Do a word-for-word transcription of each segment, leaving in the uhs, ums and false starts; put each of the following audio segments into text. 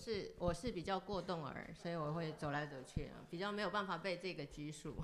是我是比较过动儿，所以我会走来走去，比较没有办法被这个拘束。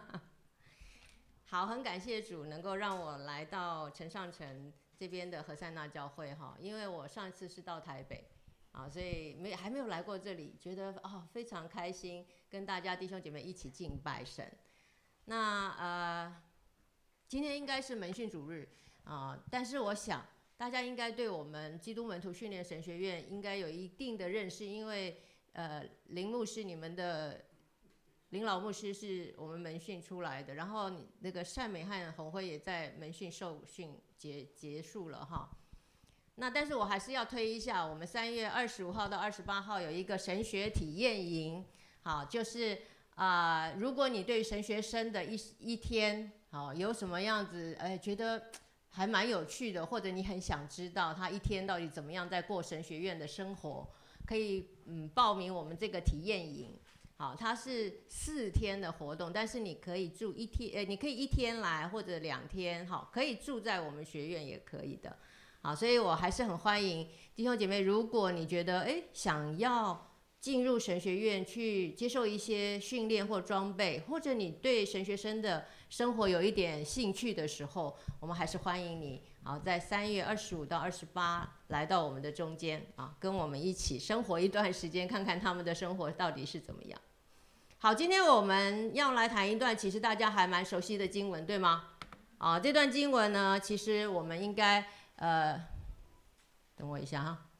好，很感谢主能够让我来到陈上城这边的何塞纳教会哈，因为我上一次是到台北啊，所以没还没有来过这里，觉得哦非常开心，跟大家弟兄姐妹一起敬拜神。那呃，今天应该是门训主日啊，但是我想大家应该对我们基督门徒训练神学院应该有一定的认识，因为呃林牧师你们的林老牧师是我们门训出来的，然后那个善美和洪辉也在门训受训结结束了哈。那但是我还是要推一下，我们三月二十五号到二十八号有一个神学体验营，好，就是啊、呃，如果你对神学生的一一天，好有什么样子，哎，觉得还蛮有趣的，或者你很想知道他一天到底怎么样在过神学院的生活，可以嗯报名我们这个体验营。好，它是四天的活动，但是你可以住一天，呃，你可以一天来或者两天，好，可以住在我们学院也可以的。好，所以我还是很欢迎弟兄姐妹，如果你觉得哎想要进入神学院去接受一些训练或装备，或者你对神学生的生活有一点兴趣的时候，我们还是欢迎你啊，在三月二十五到二十八来到我们的中间啊，跟我们一起生活一段时间，看看他们的生活到底是怎么样。好，今天我们要来谈一段其实大家还蛮熟悉的经文，对吗？啊，这段经文呢，其实我们应该呃，等我一下哈，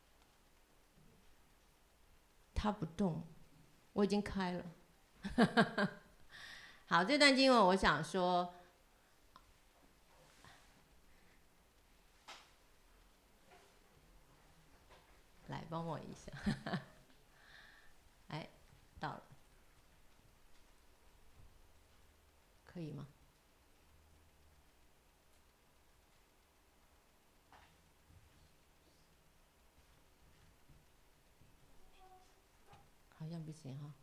它不动，我已经开了。好，这段经文我想说，来帮我一下。哎，到了，可以吗？好像不行哈。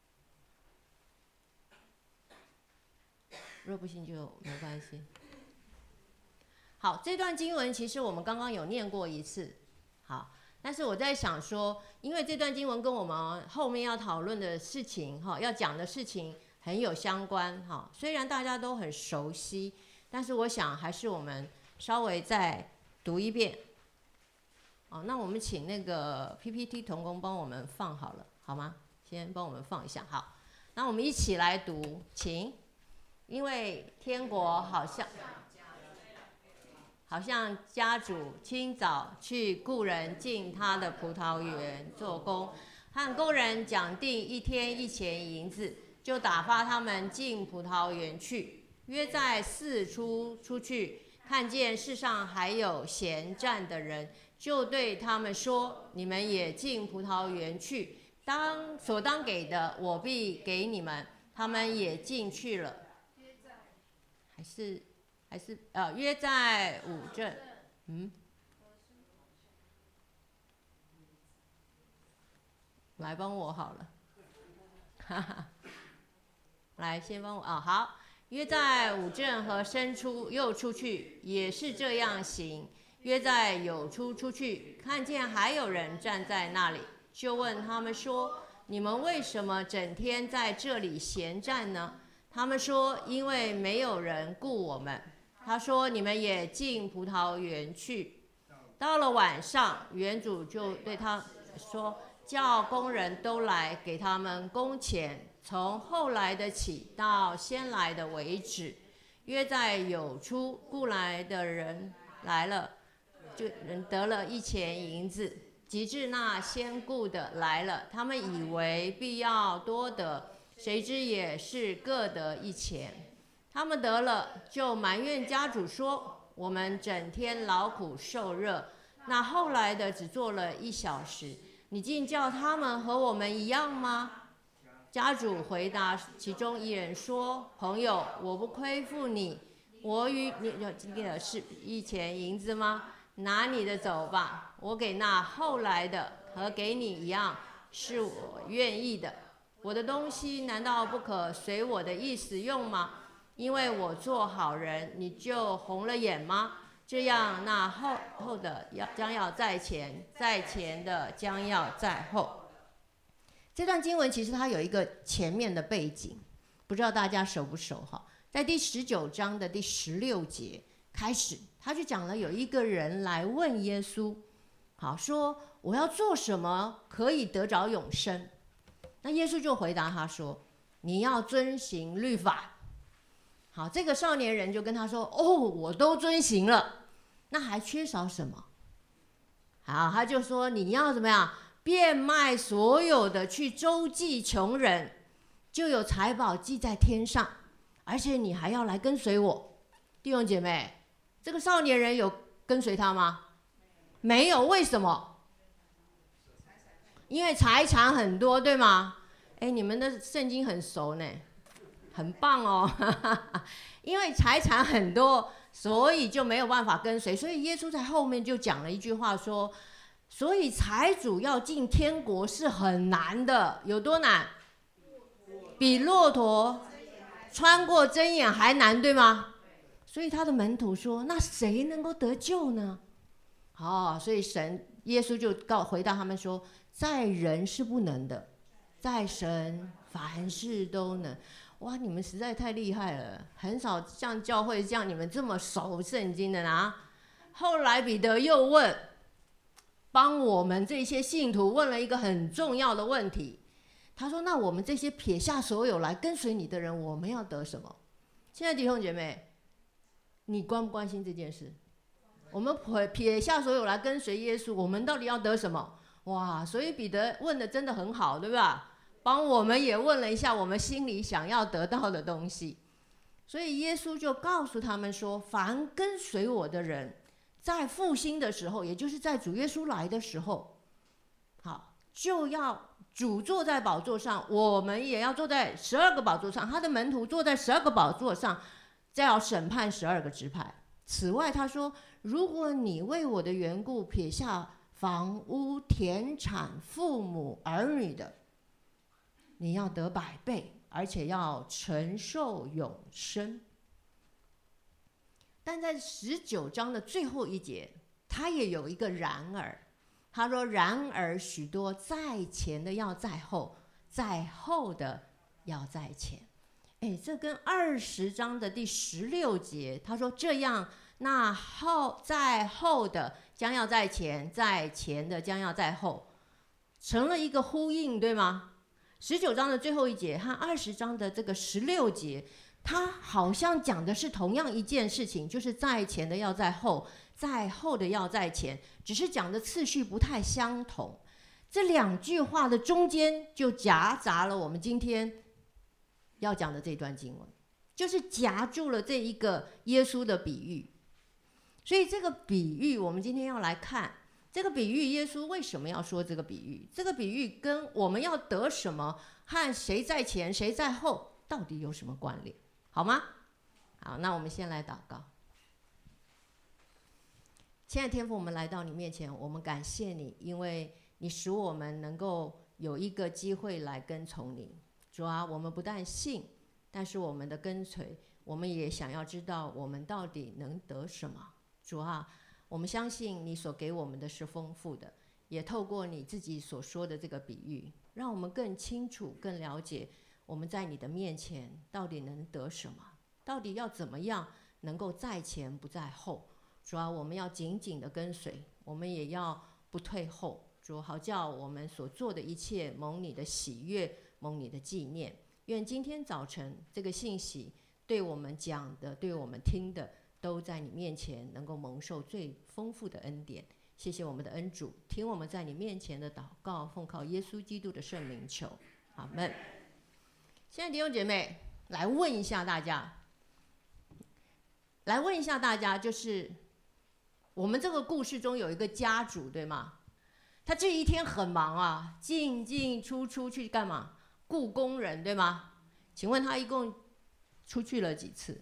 若不行就没关系。好，这段经文其实我们刚刚有念过一次，好，但是我在想说，因为这段经文跟我们后面要讨论的事情，哈，要讲的事情很有相关，哈，虽然大家都很熟悉，但是我想还是我们稍微再读一遍。哦，那我们请那个 P P T 同工帮我们放好了，好吗？先帮我们放一下，好，那我们一起来读，请。因为天国好像好像家主清早去雇人进他的葡萄园做工，和工人讲定一天一钱银子，就打发他们进葡萄园去。约在四出出去，看见世上还有闲站的人，就对他们说：你们也进葡萄园去，当所当给的，我必给你们。他们也进去了。还是还是呃，约在五镇，嗯，来帮我好了，哈哈，来先帮我啊，好，约在五镇和伸出又出去，也是这样行。约在有出出去，看见还有人站在那里，就问他们说：你们为什么整天在这里闲站呢？他们说：因为没有人雇我们。他说：你们也进葡萄园去。到了晚上，园主就对他说：叫工人都来，给他们工钱，从后来的起到先来的为止。约在有出，雇来的人来了，就人得了一钱银子。及至那先雇的来了，他们以为必要多得，谁知也是各得一钱。他们得了，就埋怨家主说：我们整天劳苦受热，那后来的只做了一小时，你竟叫他们和我们一样吗？家主回答其中一人说：朋友，我不亏负你，我与你今天的是一钱银子吗？拿你的走吧，我给那后来的和给你一样，是我愿意的。我的东西难道不可随我的意思用吗？因为我做好人，你就红了眼吗？ 这样那后后的要将要在前，在前的将要在后。这段经文其实它有一个前面的背景，不知道大家熟不熟哈？在第十九章的第十六节开始，他就讲了有一个人来问耶稣，好说我要做什么可以得着永生？那耶稣就回答他说，你要遵行律法。好，这个少年人就跟他说，哦，我都遵行了，那还缺少什么？好，他就说你要怎么样？变卖所有的去周济穷人，就有财宝记在天上，而且你还要来跟随我。弟兄姐妹，这个少年人有跟随他吗？没有。为什么？因为财产很多，对吗？哎，你们的圣经很熟呢，很棒哦。因为财产很多，所以就没有办法跟随。所以耶稣在后面就讲了一句话说，所以财主要进天国是很难的。有多难？比骆驼穿过针眼还难，对吗？所以他的门徒说，那谁能够得救呢？哦，所以神耶稣就告回答他们说，在人是不能的，在神凡事都能。哇，你们实在太厉害了，很少像教会像你们这么熟圣经的啊。后来彼得又问，帮我们这些信徒问了一个很重要的问题，他说，那我们这些撇下所有来跟随你的人，我们要得什么？亲爱的弟兄姐妹，你关不关心这件事？我们撇下所有来跟随耶稣，我们到底要得什么？哇，所以彼得问的真的很好，对吧？帮我们也问了一下我们心里想要得到的东西。所以耶稣就告诉他们说，凡跟随我的人，在复兴的时候，也就是在主耶稣来的时候，好，就要主坐在宝座上，我们也要坐在十二个宝座上，他的门徒坐在十二个宝座上，再要审判十二个支派。此外他说，如果你为我的缘故撇下房屋田产父母儿女的，你要得百倍，而且要承受永生。但在十九章的最后一节，他也有一个然而，他说，然而许多在前的要在后，在后的要在前。哎，这跟二十章的第十六节他说，这样那后在后的将要在前，在前的将要在后，成了一个呼应，对吗？十九章的最后一节和二十章的这个十六节，它好像讲的是同样一件事情，就是在前的要在后，在后的要在前，只是讲的次序不太相同。这两句话的中间就夹杂了我们今天要讲的这段经文，就是夹住了这一个耶稣的比喻。所以这个比喻我们今天要来看，这个比喻耶稣为什么要说这个比喻，这个比喻跟我们要得什么和谁在前谁在后到底有什么关联，好吗？好，那我们先来祷告。亲爱的天父，我们来到你面前，我们感谢你，因为你使我们能够有一个机会来跟从你。主啊，我们不但信，但是我们的跟随，我们也想要知道我们到底能得什么。主啊，我们相信你所给我们的是丰富的，也透过你自己所说的这个比喻，让我们更清楚更了解我们在你的面前到底能得什么，到底要怎么样能够在前不在后。主啊，我们要紧紧的跟随，我们也要不退后。主，好叫我们所做的一切蒙你的喜悦，蒙你的纪念。愿今天早晨这个信息对我们讲的，对我们听的，都在你面前能够蒙受最丰富的恩典。谢谢我们的恩主，听我们在你面前的祷告，奉靠耶稣基督的圣名求，阿们。现在弟兄姐妹，来问一下大家，来问一下大家，就是我们这个故事中有一个家主，对吗？他这一天很忙啊，进进出出去干嘛？雇工人，对吗？请问他一共出去了几次？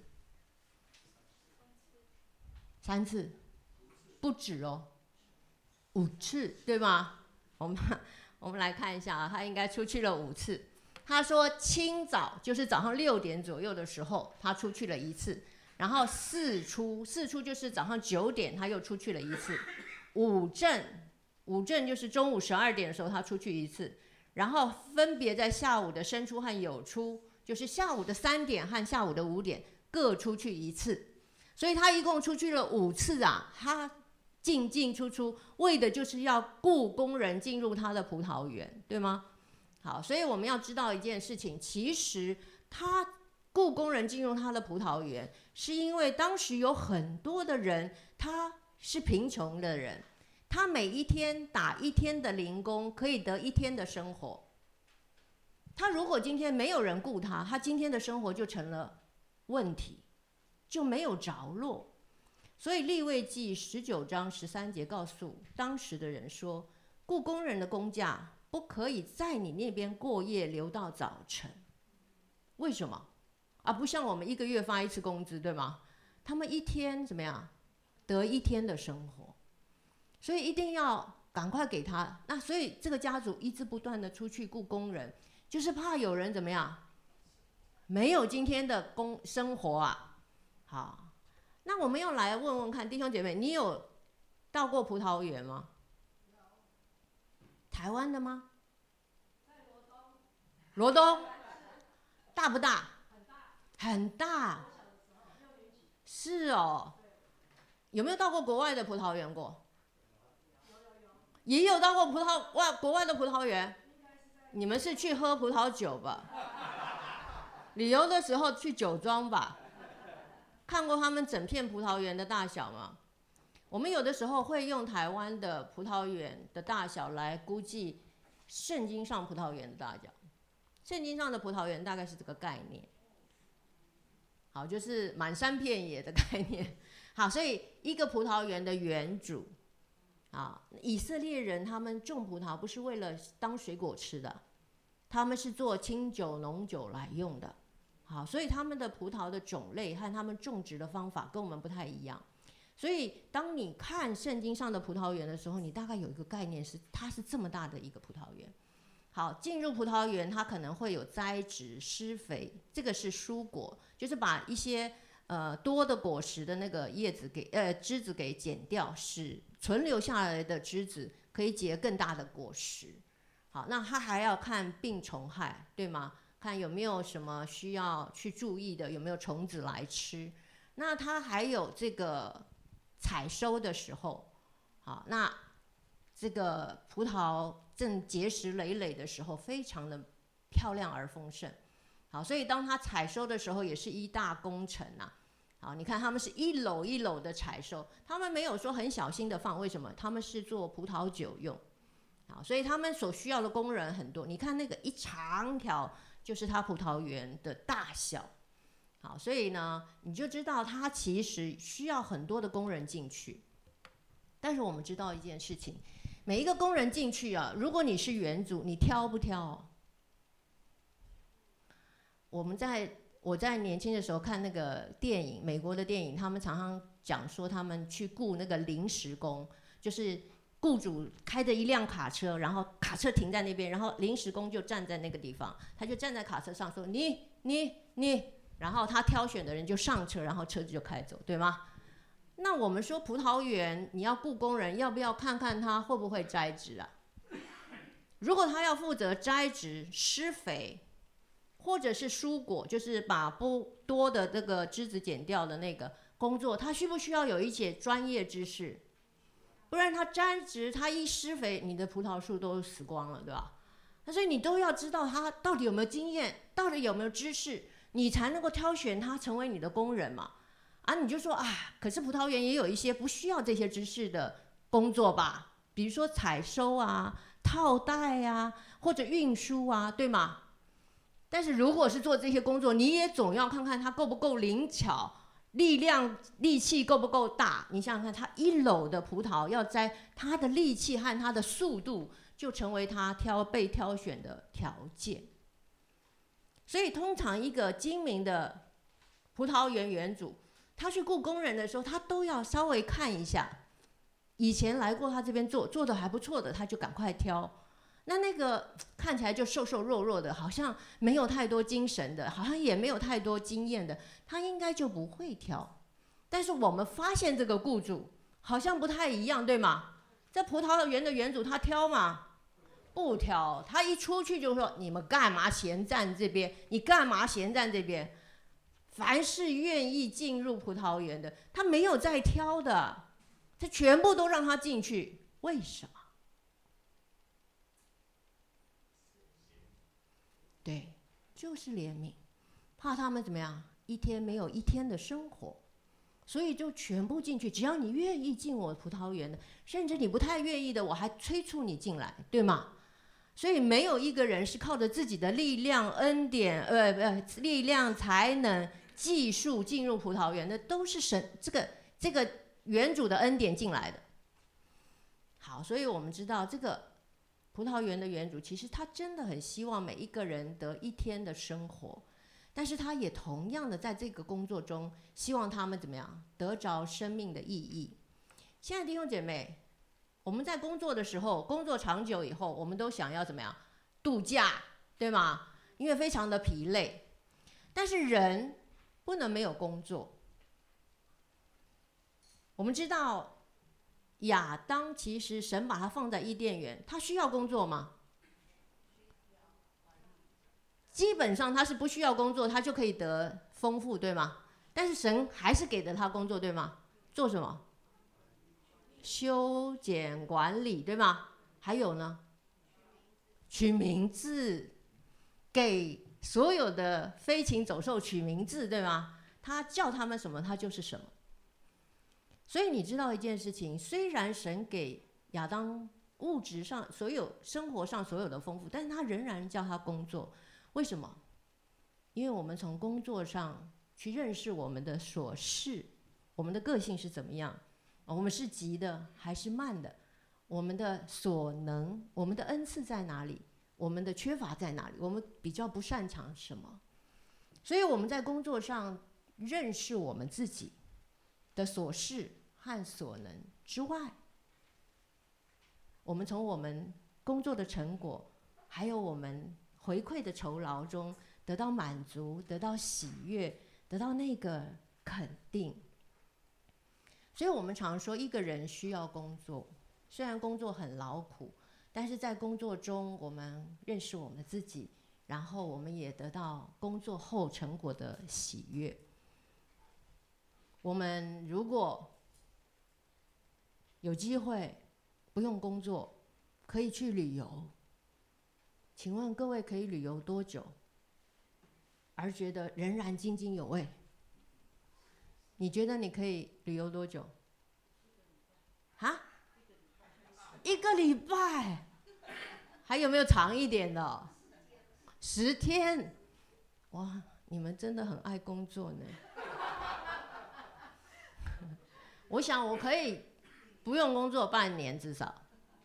三次，不止哦，五次，对吗？我们我们来看一下啊，他应该出去了五次。他说清早就是早上六点左右的时候，他出去了一次。 然后四出，四出就是早上九点他又出去了一次，五正，五正就是中午十二点的时候他出去一次，然后分别在下午的申出和酉出，就是下午的三点和下午的五点各出去一次，所以他一共出去了五次啊，他进进出出，为的就是要雇工人进入他的葡萄园，对吗？好，所以我们要知道一件事情，其实他雇工人进入他的葡萄园，是因为当时有很多的人他是贫穷的人，他每一天打一天的零工，可以得一天的生活。他如果今天没有人雇他，他今天的生活就成了问题，就没有着落。所以利未记十九章十三节告诉当时的人说，雇工人的工价不可以在你那边过夜留到早晨。为什么啊？不像我们一个月发一次工资，对吗？他们一天怎么样得一天的生活，所以一定要赶快给他。那所以这个家族一直不断的出去雇工人，就是怕有人怎么样没有今天的工生活啊。好，那我们要来问问看弟兄姐妹，你有到过葡萄园吗？台湾的吗？罗东。大不大？很大。是哦。有没有到过国外的葡萄园过？也有到过葡萄外国外的葡萄园。你们是去喝葡萄酒吧？旅游的时候去酒庄吧？看过他们整片葡萄园的大小吗？我们有的时候会用台湾的葡萄园的大小来估计圣经上葡萄园的大小。圣经上的葡萄园大概是这个概念，好，就是满山遍野的概念。好，所以一个葡萄园的园主，啊，以色列人他们种葡萄不是为了当水果吃的，他们是做清酒、浓酒来用的。好，所以他们的葡萄的种类和他们种植的方法跟我们不太一样。所以当你看圣经上的葡萄园的时候，你大概有一个概念是，它是这么大的一个葡萄园。好，进入葡萄园，它可能会有栽植、施肥，这个是蔬果，就是把一些呃多的果实的那个叶子给呃枝子给剪掉，使存留下来的枝子可以结更大的果实。好，那它还要看病虫害，对吗？看有没有什么需要去注意的，有没有虫子来吃。那它还有这个采收的时候，好，那这个葡萄正结实累累的时候，非常的漂亮而丰盛。好，所以当它采收的时候，也是一大工程啊。好，你看他们是一篓一篓的采收，他们没有说很小心的放，为什么？他们是做葡萄酒用。好，所以他们所需要的工人很多。你看那个一长条，就是它葡萄园的大小。好，所以呢，你就知道它其实需要很多的工人进去。但是我们知道一件事情，每一个工人进去啊，如果你是园主，你挑不挑？我们在我在年轻的时候看那个电影，美国的电影，他们常常讲说他们去雇那个临时工，就是雇主开着一辆卡车，然后卡车停在那边，然后临时工就站在那个地方，他就站在卡车上说你你你，然后他挑选的人就上车，然后车子就开走，对吗？那我们说葡萄园你要雇工人，要不要看看他会不会摘植啊？如果他要负责摘植、施肥，或者是蔬果，就是把不多的这个枝子剪掉的那个工作，他需不需要有一些专业知识？不然他摘植，他一施肥，你的葡萄树都死光了，对吧？那所以你都要知道他到底有没有经验，到底有没有知识，你才能够挑选他成为你的工人嘛。啊，你就说啊，可是葡萄园也有一些不需要这些知识的工作吧，比如说采收啊、套袋啊，或者运输啊，对吗？但是如果是做这些工作，你也总要看看它够不够灵巧，力量力气够不够大。你想想看，它一篓的葡萄要摘，它的力气和它的速度就成为它挑被挑选的条件。所以通常一个精明的葡萄园园主，他去雇工人的时候，他都要稍微看一下，以前来过他这边做做的还不错的，他就赶快挑。 那那个看起来就瘦瘦弱弱的，好像没有太多精神的，好像也没有太多经验的，他应该就不会挑。但是我们发现这个雇主好像不太一样，对吗？这葡萄园的园主他挑吗？不挑，他一出去就说：“你们干嘛闲站这边？你干嘛闲站这边？”凡是愿意进入葡萄园的，他没有再挑的，他全部都让他进去。为什么？对，就是怜悯，怕他们怎么样，一天没有一天的生活，所以就全部进去。只要你愿意进我葡萄园的，甚至你不太愿意的，我还催促你进来，对吗？所以没有一个人是靠着自己的力量、恩典、呃呃力量、才能、技术进入葡萄园的，都是神这个这个园主的恩典进来的。好，所以我们知道这个葡萄园的园主，其实他真的很希望每一个人得一天的生活，但是他也同样的在这个工作中，希望他们怎么样得着生命的意义。亲爱的弟兄姐妹，我们在工作的时候，工作长久以后，我们都想要怎么样度假，对吗？因为非常的疲累。但是人不能没有工作。我们知道亚当其实神把他放在伊甸园，他需要工作吗？基本上他是不需要工作，他就可以得丰富，对吗？但是神还是给了他工作，对吗？做什么？修剪管理，对吗？还有呢，取名字，给所有的飞禽走兽取名字，对吗？他叫他们什么，他就是什么。所以你知道一件事情，虽然神给亚当物质上所有、生活上所有的丰富，但是他仍然叫他工作。为什么？因为我们从工作上去认识我们的所是，我们的个性是怎么样，我们是急的还是慢的，我们的所能，我们的恩赐在哪里，我们的缺乏在哪里，我们比较不擅长什么。所以我们在工作上认识我们自己的所是和所能之外，我们从我们工作的成果，还有我们回馈的酬劳中得到满足，得到喜悦，得到那个肯定。所以我们常说一个人需要工作，虽然工作很劳苦，但是在工作中我们认识我们自己，然后我们也得到工作后成果的喜悦。我们如果有机会不用工作，可以去旅游，请问各位可以旅游多久而觉得仍然津津有味？你觉得你可以旅游多久？啊？一个礼拜？还有没有长一点的？十天？哇，你们真的很爱工作呢。我想我可以不用工作半年至少。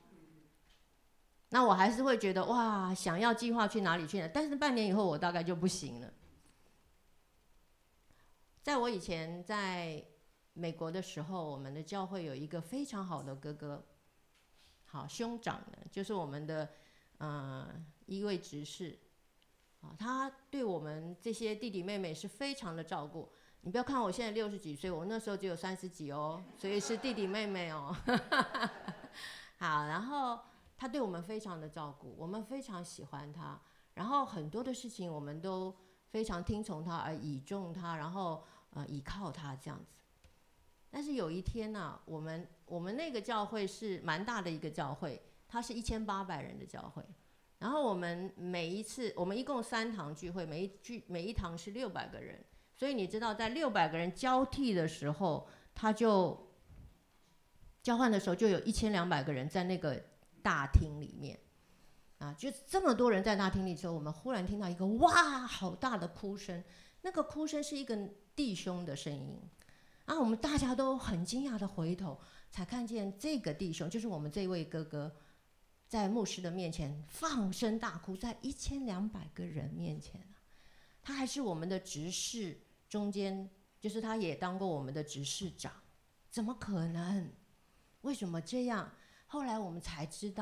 那我还是会觉得哇，想要计划去哪里去呢？但是半年以后我大概就不行了。在我以前在美国的时候，我们的教会有一个非常好的哥哥，好兄长呢，就是我们的呃一位执事，啊，他对我们这些弟弟妹妹是非常的照顾。你不要看我现在六十几岁，我那时候只有三十几哦，所以是弟弟妹妹哦。好，然后他对我们非常的照顾，我们非常喜欢他，然后很多的事情我们都非常听从他，而倚重他，然后呃倚靠他这样子。但是有一天呢、啊，我们我们那个教会是蛮大的一个教会，它是一千八百人的教会。然后我们每一次，我们一共三堂聚会，每一聚每一堂是六百个人，所以你知道，在六百个人交替的时候，他就交换的时候，就有一千两百个人在那个大厅里面，啊，就这么多人在大厅里的时候，我们忽然听到一个哇，好大的哭声，那个哭声是一个弟兄的声音，啊，我们大家都很惊讶的回头，才看见这个弟兄，就是我们这位哥哥。在牧师的面前放声大哭，在一千两百个人面前，他还是我们的执事中间，就是他也当过我们的执事长，怎么可能？为什么这样？后来我们才知道，他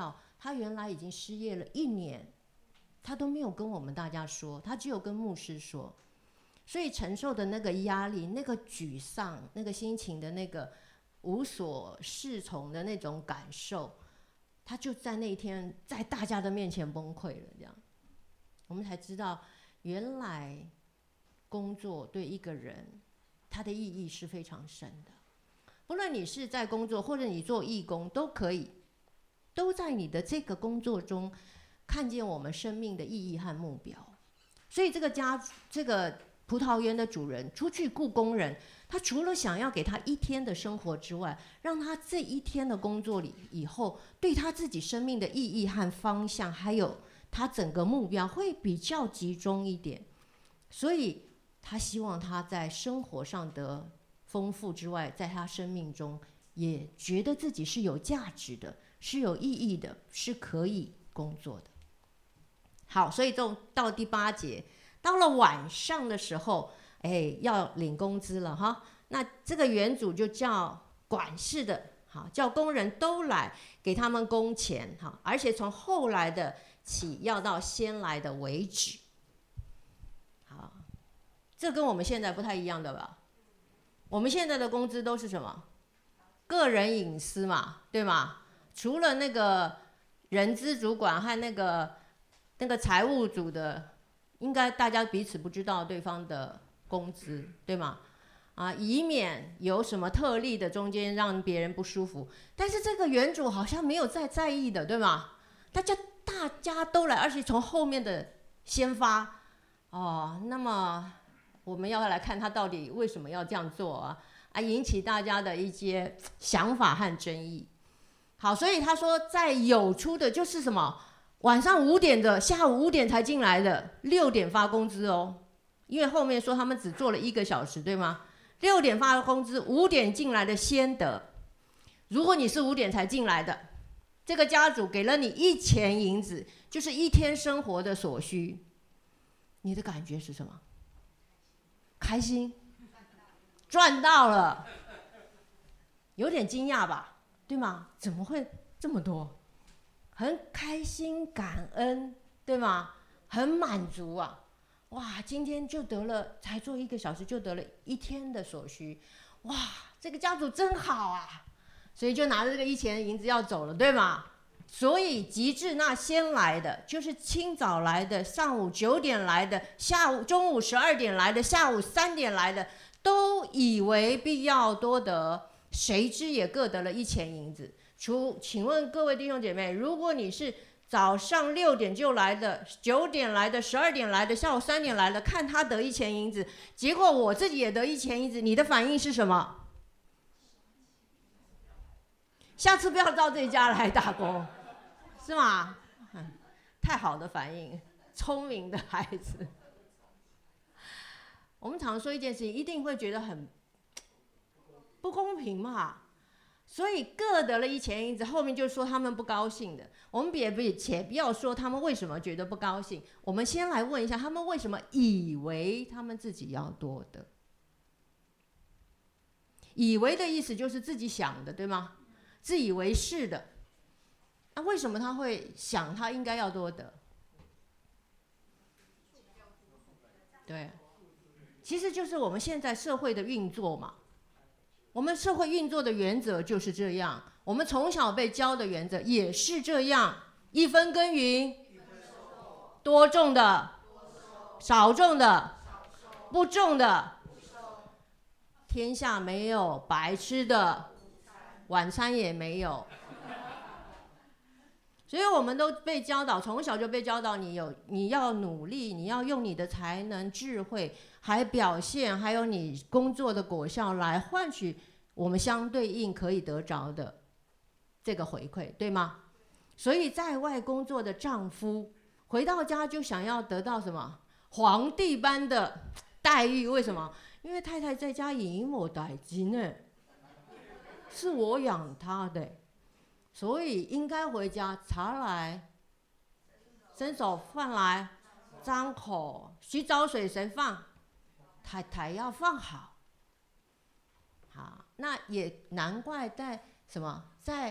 他原来已经失业了一年，他都没有跟我们大家说，他只有跟牧师说。所以承受的那个压力、那个沮丧、那个心情的那个无所适从的那种感受，他就在那一天在大家的面前崩溃了。这样，我们才知道，原来工作对一个人它的意义是非常深的。不论你是在工作，或者你做义工，都可以，都在你的这个工作中看见我们生命的意义和目标。所以这个家这个葡萄园的主人出去雇工人，他除了想要给他一天的生活之外，让他这一天的工作里以后对他自己生命的意义和方向，还有他整个目标会比较集中一点。所以他希望他在生活上的丰富之外，在他生命中也觉得自己是有价值的，是有意义的，是可以工作的。好，所以就到第八节，到了晚上的时候，哎，要领工资了哈。那这个园主就叫管事的，好，叫工人都来给他们工钱，哈，而且从后来的起要到先来的为止。好，这跟我们现在不太一样的吧？我们现在的工资都是什么？个人隐私嘛，对吗？除了那个人资主管和那个那个财务组的，应该大家彼此不知道对方的工资，对吗？啊，以免有什么特例的中间让别人不舒服。但是这个园主好像没有在在意的，对吗？大家大家都来，而且从后面的先发哦。那么我们要来看他到底为什么要这样做啊？啊，引起大家的一些想法和争议。好，所以他说，在有出的就是什么？晚上五点的，下午五点才进来的，六点发工资哦。因为后面说他们只做了一个小时，对吗？六点发工资，五点进来的先得。如果你是五点才进来的，这个家主给了你一钱银子，就是一天生活的所需，你的感觉是什么？开心，赚到了，有点惊讶吧，对吗？怎么会这么多？很开心，感恩，对吗？很满足啊！哇，今天就得了，才做一个小时就得了一天的所需，哇，这个家主真好啊！所以就拿着这个一钱银子要走了，对吗？所以极致那先来的，就是清早来的，上午九点来的，下午中午十二点来的，下午三点来的，都以为必要多得，谁知也各得了一钱银子。除，请问各位弟兄姐妹，如果你是早上六点就来的，九点来的，十二点来的，下午三点来的，看他得一钱银子，结果我自己也得一钱银子，你的反应是什么？下次不要到这家来打工，是吗？嗯，太好的反应，聪明的孩子。我们常说一件事情，一定会觉得很不公平嘛。所以各得了一钱银子，后面就说他们不高兴的。我们也不且不要说他们为什么觉得不高兴，我们先来问一下，他们为什么以为他们自己要多得？以为的意思就是自己想的，对吗？自以为是的。那为什么他会想他应该要多得？对，其实就是我们现在社会的运作嘛。我们社会运作的原则就是这样，我们从小被教的原则也是这样：一分耕耘，多种的，少种的，不种的。天下没有白吃的，晚餐也没有。所以我们都被教导，从小就被教导，你有你要努力，你要用你的才能、智慧，还表现，还有你工作的果效来换取我们相对应可以得着的这个回馈，对吗？所以在外工作的丈夫回到家就想要得到什么皇帝般的待遇？为什么？因为太太在家引我代金呢，是我养她的，所以应该回家茶来，伸手饭来，张口，洗澡水谁放？太太要放好。好，那也难怪在什么，在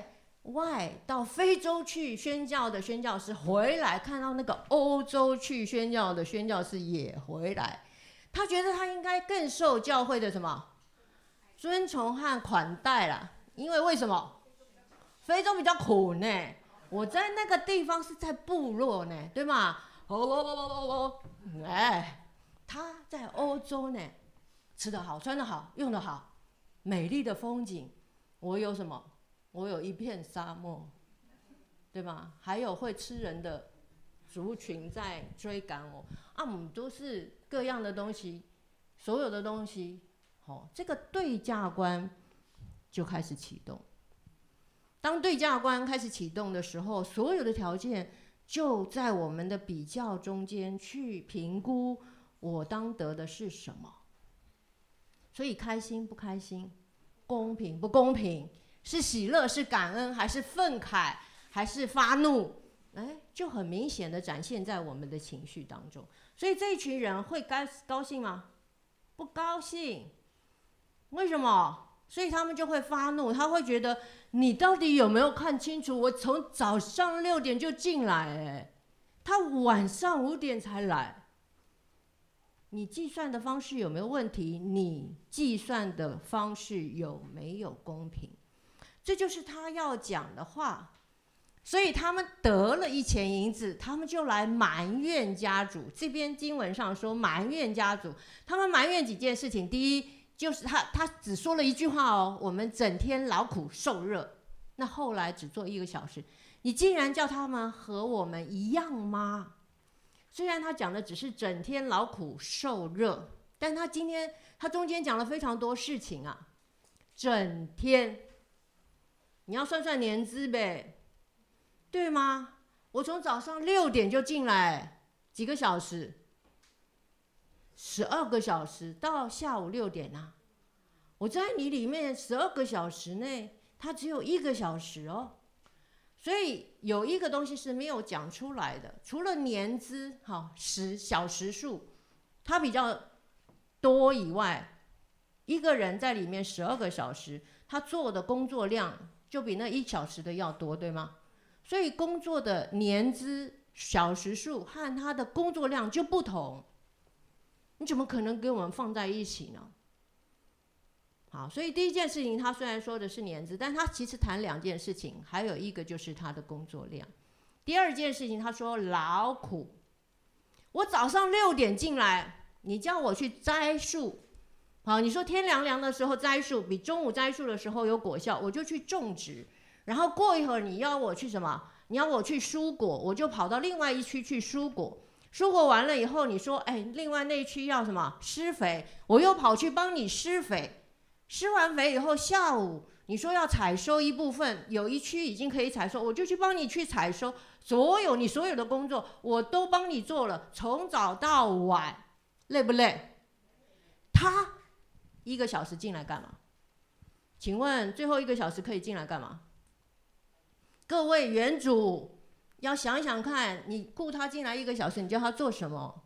外到非洲去宣教的宣教士回来，看到那个欧洲去宣教的宣教士也回来，他觉得他应该更受教会的什么尊崇和款待啦。因为为什么？非洲比较苦呢，我在那个地方是在部落呢，对吗？哦哦哦哦哦，哎，他在欧洲呢，吃得好，穿得好，用得好，美丽的风景。我有什么？我有一片沙漠，对吧？还有会吃人的族群在追赶我啊，我们都是各样的东西，所有的东西，哦，这个对价观就开始启动。当对价观开始启动的时候，所有的条件就在我们的比较中间去评估我当得的是什么。所以开心不开心，公平不公平，是喜乐是感恩还是愤慨还是发怒，哎，就很明显的展现在我们的情绪当中。所以这一群人会高高兴吗？不高兴。为什么？所以他们就会发怒，他会觉得你到底有没有看清楚？我从早上六点就进来，哎，他晚上五点才来。你计算的方式有没有问题？你计算的方式有没有公平？这就是他要讲的话。所以他们得了一钱银子，他们就来埋怨家主。这边经文上说埋怨家主，他们埋怨几件事情。第一，就是他他只说了一句话哦，我们整天劳苦受热，那后来只做一个小时，你竟然叫他们和我们一样吗？虽然他讲的只是整天劳苦受热，但他今天他中间讲了非常多事情啊。整天，你要算算年资呗，对吗？我从早上六点就进来，几个小时？十二个小时到下午六点啊，我在你里面十二个小时内，它只有一个小时哦，所以有一个东西是没有讲出来的，除了年资哈时小时数，它比较多以外，一个人在里面十二个小时，他做的工作量就比那一小时的要多，对吗？所以工作的年资小时数和他的工作量就不同。你怎么可能给我们放在一起呢？好，所以第一件事情，他虽然说的是年资，但他其实谈两件事情，还有一个就是他的工作量。第二件事情，他说劳苦。我早上六点进来，你叫我去栽树，好，你说天凉凉的时候栽树，比中午栽树的时候有果效，我就去种植。然后过一会儿，你要我去什么？你要我去疏果，我就跑到另外一区去疏果。疏果完了以后，你说，哎，另外那一区要什么施肥，我又跑去帮你施肥。施完肥以后，下午你说要采收一部分，有一区已经可以采收，我就去帮你去采收。所有你所有的工作，我都帮你做了，从早到晚，累不累？他一个小时进来干嘛？请问最后一个小时可以进来干嘛？各位园主要想想看，你雇他进来一个小时，你叫他做什么？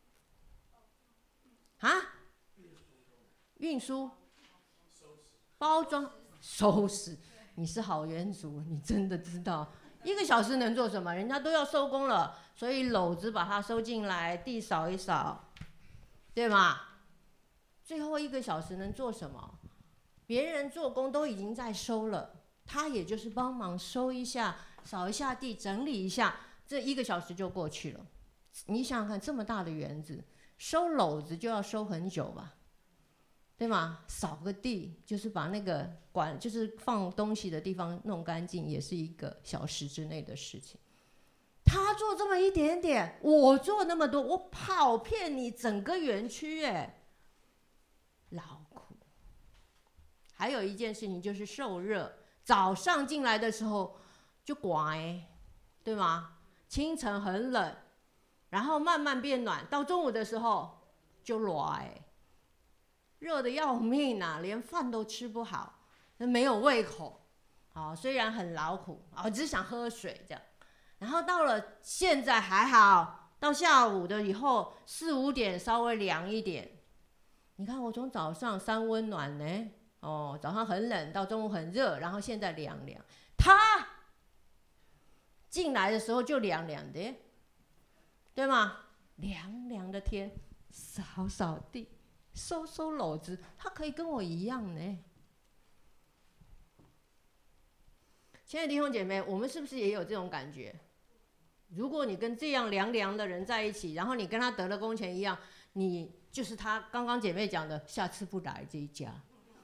啊？运输、包装、收拾。你是好园主，你真的知道一个小时能做什么？人家都要收工了，所以篓子把它收进来，地扫一扫，对吗？最后一个小时能做什么？别人做工都已经在收了，他也就是帮忙收一下，扫一下地，整理一下，这一个小时就过去了。你想想看，这么大的园子，收篓子就要收很久吧，对吗？扫个地，就是把那个管，就是放东西的地方弄干净，也是一个小时之内的事情。他做这么一点点，我做那么多，我跑遍你整个园区，哎，劳苦。还有一件事情就是受热，早上进来的时候就乖，对吗？清晨很冷，然后慢慢变暖，到中午的时候就热，热得要命啊，连饭都吃不好，没有胃口。好，虽然很劳苦，我只想喝水这样。然后到了现在还好，到下午的以后四五点稍微凉一点。你看我从早上三温暖呢，哦，早上很冷，到中午很热，然后现在凉凉。他进来的时候就凉凉的，对吗？凉凉的天，扫扫地，收收篓子，他可以跟我一样呢。亲爱的弟兄姐妹，我们是不是也有这种感觉？如果你跟这样凉凉的人在一起，然后你跟他得了工钱一样，你就是他刚刚姐妹讲的，下次不来这一家。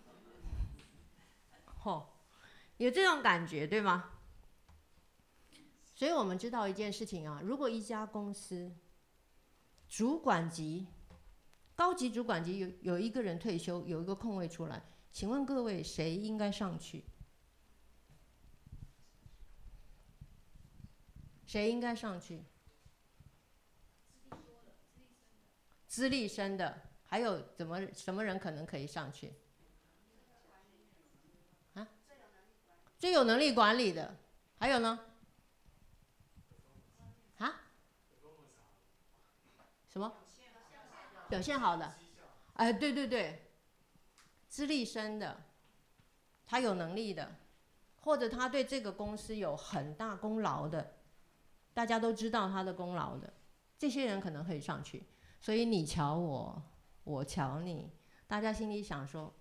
哦，有这种感觉对吗？所以我们知道一件事情啊，如果一家公司主管级、高级主管级有有一个人退休，有一个空位出来，请问各位谁应该上去？谁应该上去？资历深的，还有怎么什么人可能可以上去？啊？最有能力管理的，还有呢？啊？什么？表现好的？哎，对对对，资历深的，他有能力的，或者他对这个公司有很大功劳的。大家都知道他的功劳的，这些人可能可以上去。所以你瞧我，我瞧你，大家心里想说，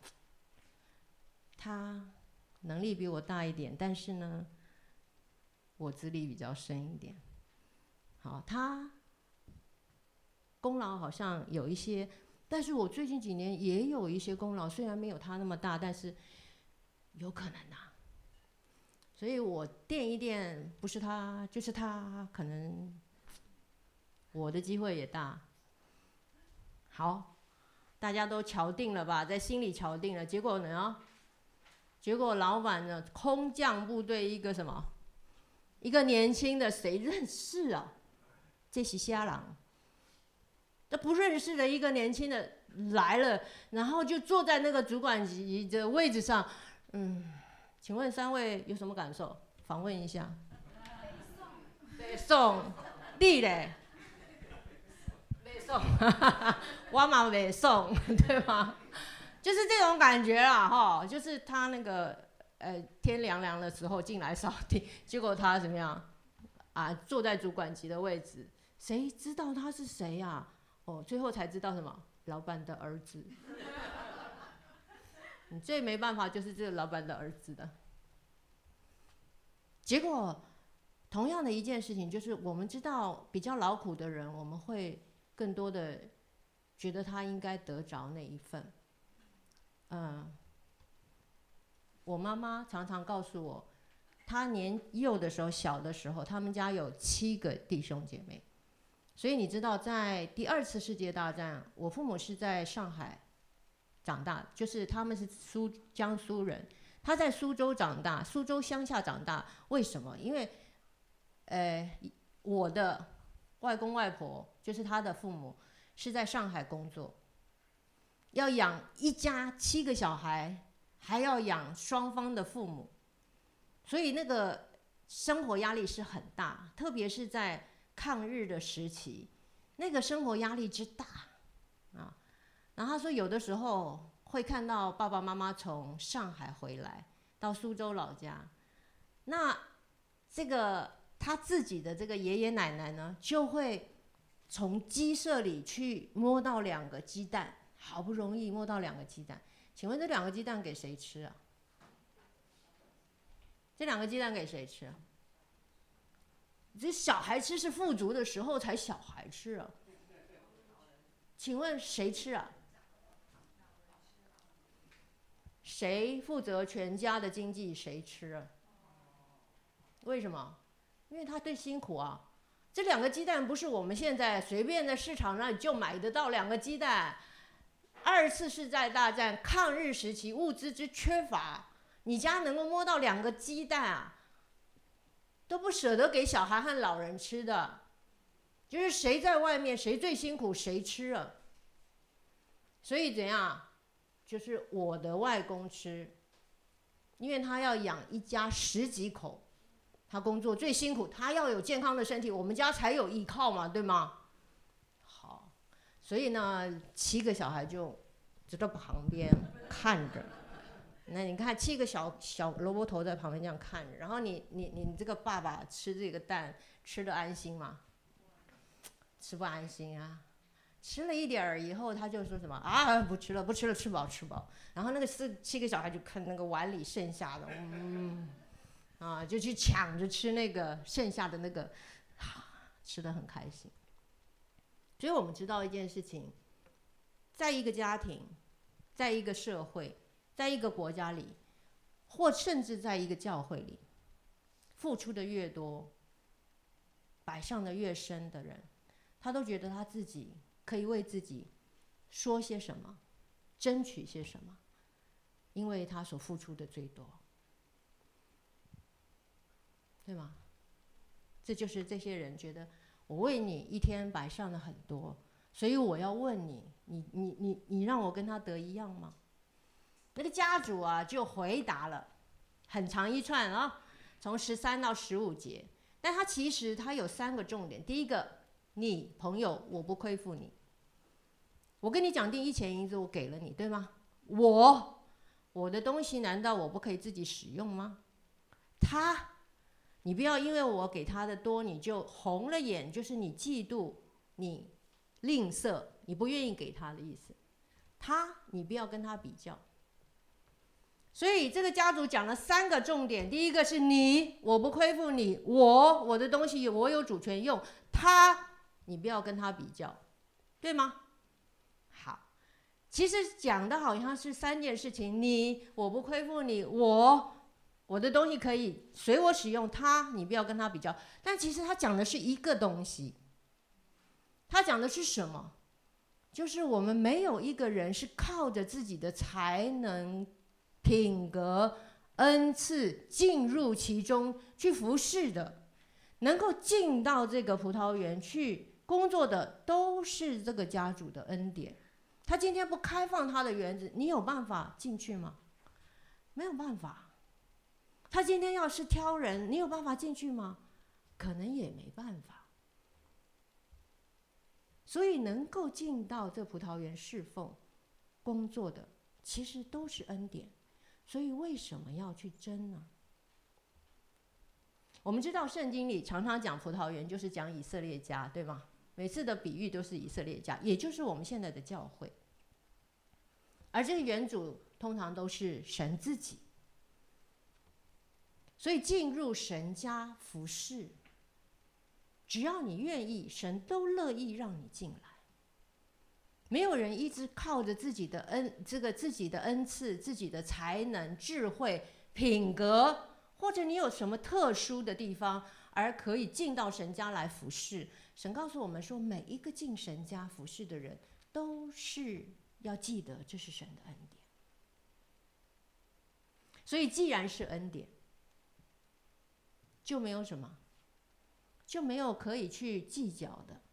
他能力比我大一点，但是呢，我资历比较深一点。好，他功劳好像有一些，但是我最近几年也有一些功劳，虽然没有他那么大，但是有可能啊。所以我垫一垫，不是他就是他，可能我的机会也大。好，大家都瞧定了吧，在心里瞧定了。结果呢？结果老板呢，空降部队一个什么？一个年轻的，谁认识啊？这是瞎狼。这不认识的一个年轻的来了，然后就坐在那个主管级的位置上，嗯。请问三位有什么感受？访问一下。北宋，你嘞？北宋，我嘛北宋，对吗？就是这种感觉啦，哈，就是他那个呃天凉凉的时候进来扫地，结果他怎么样啊？坐在主管级的位置，谁知道他是谁呀、啊？哦，最后才知道什么？老板的儿子。你最没办法就是这个老板的儿子的。结果，同样的一件事情，就是我们知道比较劳苦的人，我们会更多的觉得他应该得着那一份。嗯，我妈妈常常告诉我，她年幼的时候、小的时候，他们家有七个弟兄姐妹，所以你知道，在第二次世界大战，我父母是在上海长大，就是他们是苏江苏人，他在苏州长大，苏州乡下长大。为什么？因为，呃，我的外公外婆就是他的父母是在上海工作，要养一家七个小孩，还要养双方的父母，所以那个生活压力是很大，特别是在抗日的时期，那个生活压力之大啊。然后他说，有的时候会看到爸爸妈妈从上海回来到苏州老家，那这个他自己的这个爷爷奶奶呢，就会从鸡舍里去摸到两个鸡蛋，好不容易摸到两个鸡蛋，请问这两个鸡蛋给谁吃啊？这两个鸡蛋给谁吃啊？这小孩吃是富足的时候才小孩吃啊，请问谁吃啊？谁负责全家的经济？谁吃啊？为什么？因为他最辛苦啊。这两个鸡蛋不是我们现在随便在市场上就买得到两个鸡蛋。二次世界大战抗日时期物资之缺乏，你家能够摸到两个鸡蛋啊，都不舍得给小孩和老人吃的。就是谁在外面谁最辛苦谁吃啊。所以怎样？就是我的外公吃，因为他要养一家十几口，他工作最辛苦，他要有健康的身体，我们家才有依靠嘛，对吗？好，所以呢，七个小孩就就在旁边看着， 那你看七个小小萝卜头在旁边这样看着，然后你你你这个爸爸吃这个蛋吃得安心吗？吃不安心啊。吃了一点儿以后，他就说什么啊，不吃了，不吃了，吃饱吃饱。然后那个四七个小孩就看那个碗里剩下的，嗯，啊，就去抢着吃那个剩下的那个，啊、吃得很开心。所以我们知道一件事情，在一个家庭，在一个社会，在一个国家里，或甚至在一个教会里，付出的越多，摆上的越深的人，他都觉得他自己可以为自己说些什么，争取些什么，因为他所付出的最多，对吗？这就是这些人觉得我为你一天摆上了很多，所以我要问你，你你你你让我跟他得一样吗？那个家主啊就回答了很长一串啊，从十三到十五节，但他其实他有三个重点。第一个，你朋友，我不亏负你。我跟你讲定一钱银子，我给了你，对吗？我我的东西难道我不可以自己使用吗？他，你不要因为我给他的多，你就红了眼，就是你嫉妒，你吝啬，你不愿意给他的意思。他，你不要跟他比较。所以这个家族讲了三个重点，第一个是你，我不亏负你，我我的东西我有主权用，他，你不要跟他比较，对吗？好，其实讲的好像是三件事情，你，我不亏负你，我我的东西可以随我使用，他，你不要跟他比较。但其实他讲的是一个东西，他讲的是什么？就是我们没有一个人是靠着自己的才能、品格、恩赐进入其中去服侍的，能够进到这个葡萄园去工作的，都是这个家主的恩典。他今天不开放他的园子，你有办法进去吗？没有办法。他今天要是挑人，你有办法进去吗？可能也没办法。所以能够进到这葡萄园侍奉工作的，其实都是恩典。所以为什么要去争呢？我们知道圣经里常常讲葡萄园，就是讲以色列家，对吗？每次的比喻都是以色列家，也就是我们现在的教会。而这个园主通常都是神自己，所以进入神家服侍，只要你愿意，神都乐意让你进来。没有人一直靠着自己的恩，这个自己的恩赐、自己的才能、智慧、品格，或者你有什么特殊的地方，而可以进到神家来服侍。神告诉我们说，每一个进神家服侍的人，都是要记得这是神的恩典。所以既然是恩典，就没有什么，就没有可以去计较的。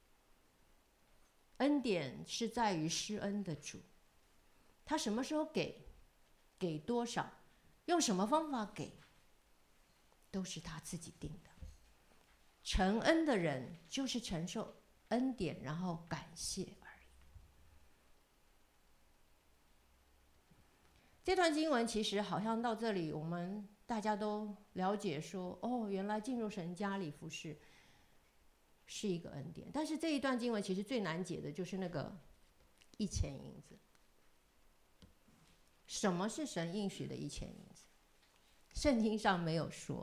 恩典是在于施恩的主，他什么时候给，给多少，用什么方法给，都是他自己定的。承恩的人就是承受恩典，然后感谢而已。这段经文其实好像到这里，我们大家都了解说，哦，原来进入神家里服侍是一个恩典。但是这一段经文其实最难解的就是那个一钱银子。什么是神应许的一钱银子？圣经上没有说，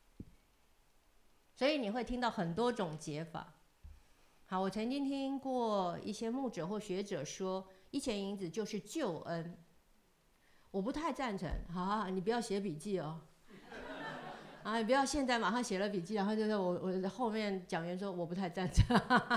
所以你会听到很多种解法。好，我曾经听过一些牧者或学者说，一钱银子就是救恩。我不太赞成，好，你不要写笔记哦。啊，你不要现在马上写了笔记，然后就是我我后面讲员说我不太赞成。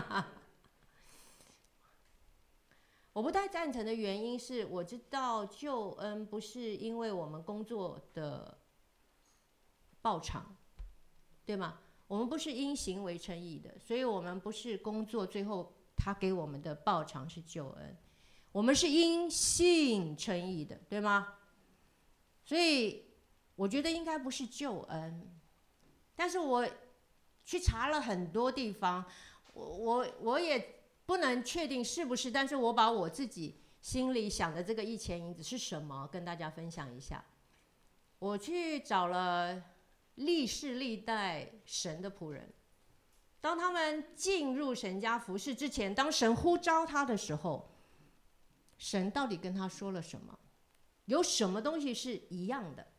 我不太赞成的原因是，我知道救恩不是因为我们工作的报偿，对吗？我们不是因行为称义的，所以我们不是工作最后他给我们的报偿是救恩，我们是因信称义的，对吗？所以我觉得应该不是救恩。但是我去查了很多地方，我我我也不能确定是不是，但是我把我自己心里想的这个一钱银子是什么，跟大家分享一下。我去找了历世历代神的仆人，当他们进入神家服侍之前，当神呼召他的时候，神到底跟他说了什么？有什么东西是一样的？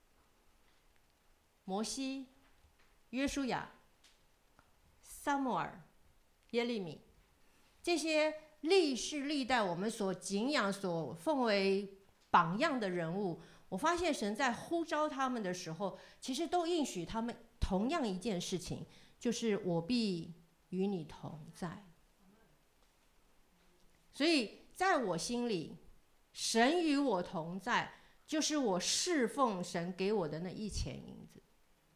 摩西、约书亚、撒母耳、耶利米，这些历世历代我们所敬仰、所奉为榜样的人物，我发现神在呼召他们的时候，其实都应许他们同样一件事情，就是我必与你同在。所以在我心里，神与我同在，就是我侍奉神给我的那一钱银子。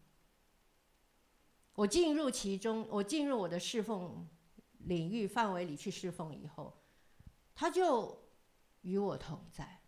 我进入其中，我进入我的侍奉领域范围里去侍奉以后，他就与我同在。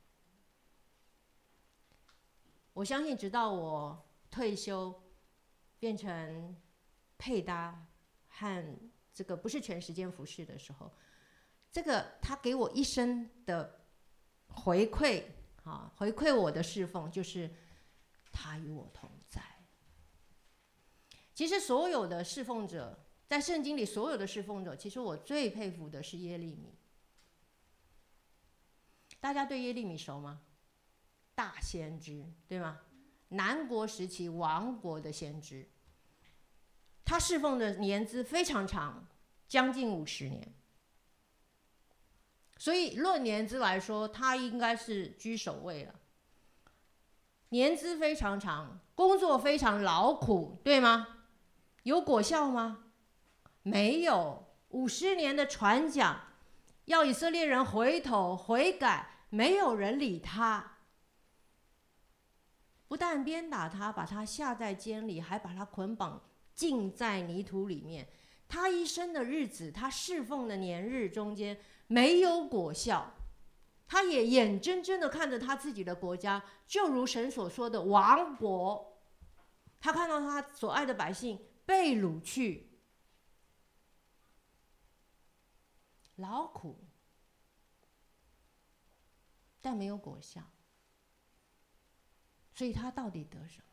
我相信直到我退休变成配搭和这个不是全时间服侍的时候，这个他给我一生的回馈啊，回馈我的侍奉就是他与我同在。其实所有的侍奉者，在圣经里所有的侍奉者，其实我最佩服的是耶利米。大家对耶利米熟吗？大先知，对吗？南国时期亡国的先知，他侍奉的年资非常长，将近五十年。所以论年资来说，他应该是居首位了。年资非常长，工作非常劳苦，对吗？有果效吗？没有。五十年的传讲，要以色列人回头悔改，没有人理他。不但鞭打他，把他下在监里，还把他捆绑浸在泥土里面。他一生的日子，他侍奉的年日中间没有果效，他也眼睁睁的看着他自己的国家，就如神所说的亡国。他看到他所爱的百姓被掳去，劳苦，但没有果效。所以他到底得什么？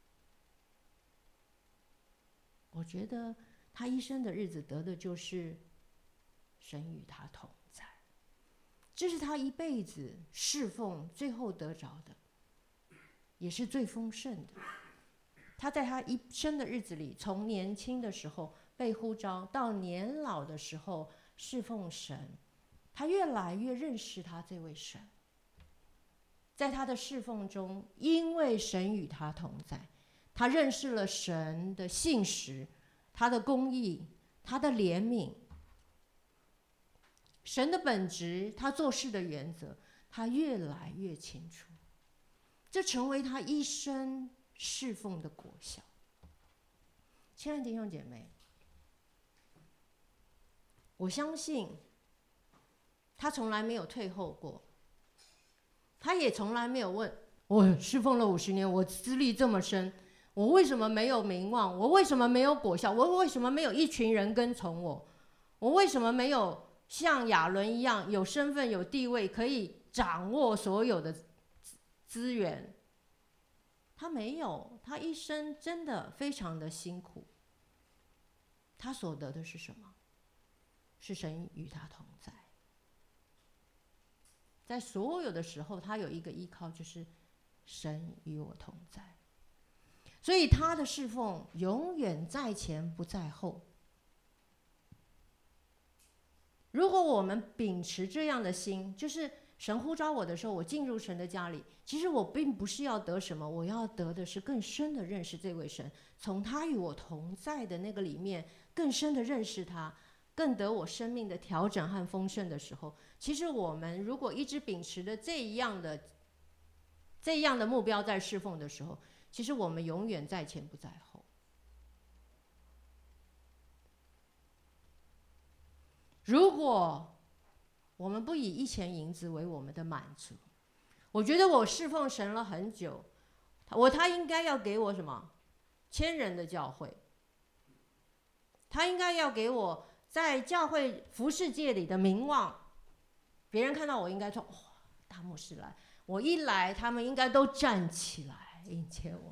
我觉得他一生的日子得的就是神与他同在，这是他一辈子侍奉最后得着的，也是最丰盛的。他在他一生的日子里，从年轻的时候被呼召，到年老的时候侍奉神，他越来越认识他这位神。在他的侍奉中，因为神与他同在，他认识了神的信实，他的公义，他的怜悯，神的本质，他做事的原则，他越来越清楚。这成为他一生侍奉的果效。亲爱的弟兄姐妹，我相信他从来没有退后过，他也从来没有问我侍奉了五十年，我资历这么深，我为什么没有名望？我为什么没有果效？我为什么没有一群人跟从我？我为什么没有像亚伦一样有身份有地位，可以掌握所有的资源？他没有，他一生真的非常的辛苦。他所得的是什么？是神与他同在。在所有的时候，他有一个依靠，就是神与我同在。所以他的侍奉永远在前不在后。如果我们秉持这样的心，就是神呼召我的时候，我进入神的家里，其实我并不是要得什么，我要得的是更深的认识这位神，从他与我同在的那个里面更深的认识他，更得我生命的调整和丰盛的时候，其实我们如果一直秉持着这样的这样的目标在侍奉的时候，其实我们永远在前不在后。如果我们不以一钱银子为我们的满足，我觉得我侍奉神了很久，我他应该要给我什么？千人的教会，他应该要给我在教会服事界里的名望， 别人看到我应该说哇，大牧师来，我一来他们应该都站起来迎接我。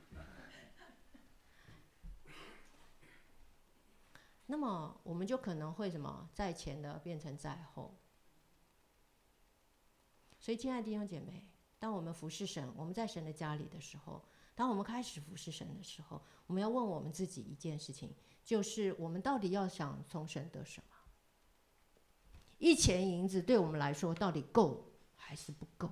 那么我们就可能会什么，在前的变成在后。所以亲爱的弟兄姐妹，当我们服侍神，我们在神的家里的时候，当我们开始服侍神的时候，我们要问我们自己一件事情，就是我们到底要想从神得什么？一钱银子对我们来说到底够还是不够？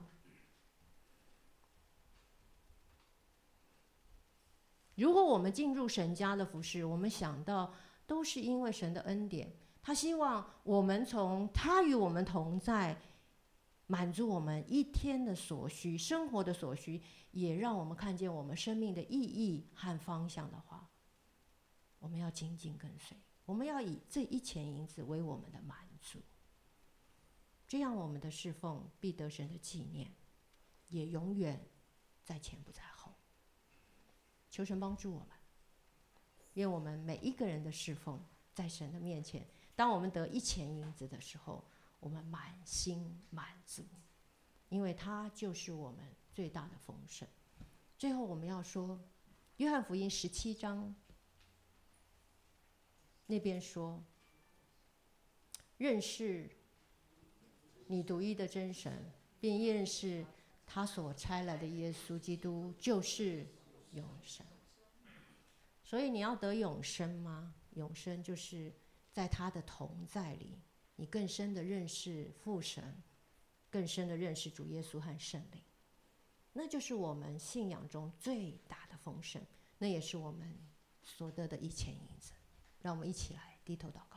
如果我们进入神家的服侍，我们想到都是因为神的恩典，他希望我们从他与我们同在，满足我们一天的所需，生活的所需，也让我们看见我们生命的意义和方向的话，我们要紧紧跟随，我们要以这一钱银子为我们的满足，这样我们的侍奉必得神的纪念，也永远在前不在后。求神帮助我们，愿我们每一个人的侍奉在神的面前，当我们得一钱银子的时候，我们满心满足，因为它就是我们最大的丰盛。最后我们要说，约翰福音十七章那边说，认识你独一的真神，并认识他所差来的耶稣基督，就是永生。所以你要得永生吗？永生就是在他的同在里，你更深的认识父神，更深的认识主耶稣和圣灵，那就是我们信仰中最大的丰盛，那也是我们所得的一钱银子。让我们一起来低头祷告。